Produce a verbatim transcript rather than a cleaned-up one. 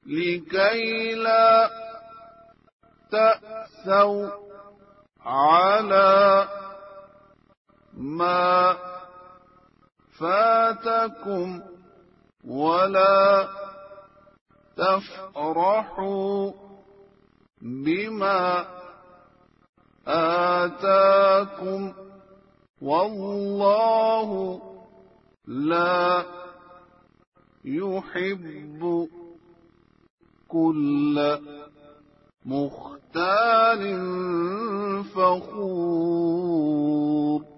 لكي لا تأسوا على ما فاتكم ولا تفرحوا بما آتاكم والله لا يحب كل مختال فخور.